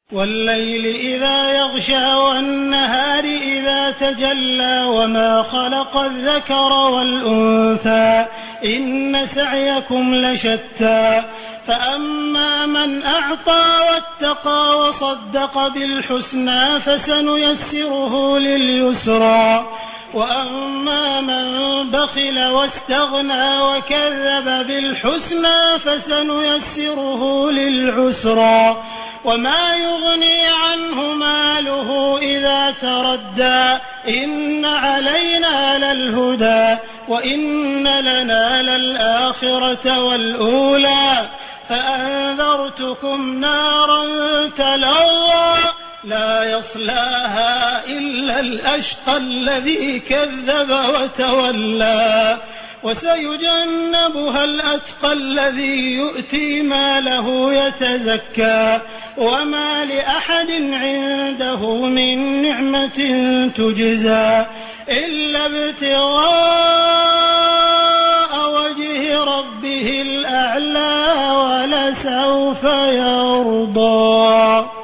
وَاللَّيْلِ إِذَا يَغْشَىٰ وَالنَّهَارِ إِذَا تَجَلَّىٰ وَمَا خَلَقَ الذَّكَرَ وَالْأُنثَىٰ إِنَّ سَعْيَكُمْ لَشَتَّىٰ فَأَمَّا مَنْ أَعْطَىٰ وَاتَّقَىٰ وَصَدَّقَ بِالْحُسْنَىٰ فَسَنُيَسِّرُهُ لِلْيُسْرَىٰ وَأَمَّا مَن بَخِلَ وَاسْتَغْنَىٰ وَكَذَّبَ بِالْحُسْنَىٰ فَسَنُيَسِّرُهُ لِلْعُسْرَىٰ وَمَا يُغْنِي عَنْهُ مَالُهُ إِذَا تَرَدَّىٰ إِنَّ عَلَيْنَا لَلْهُدَىٰ وَإِنَّ لَنَا لَلْآخِرَةَ وَالْأُولَىٰ فَأَنذَرْتُكُمْ نَارًا تَلَظَّىٰ لَا يَصْلَاهَا إِلَّا الْأَشْقَى الَّذِي كَذَّبَ وَتَوَلَّىٰ وَسَيُجَنَّبُهَا الْأَتْقَى الَّذِي يُؤْتِي مَالَهُ يَتَزَكَّىٰ وَمَا لِأَحَدٍ عِندَهُ مِن نِّعْمَةٍ تُجْزَىٰ إِلَّا ابْتِغَاءَ وَجْهِ رَبِّهِ الْأَعْلَىٰ وَلَسَوْفَ يَرْضَىٰ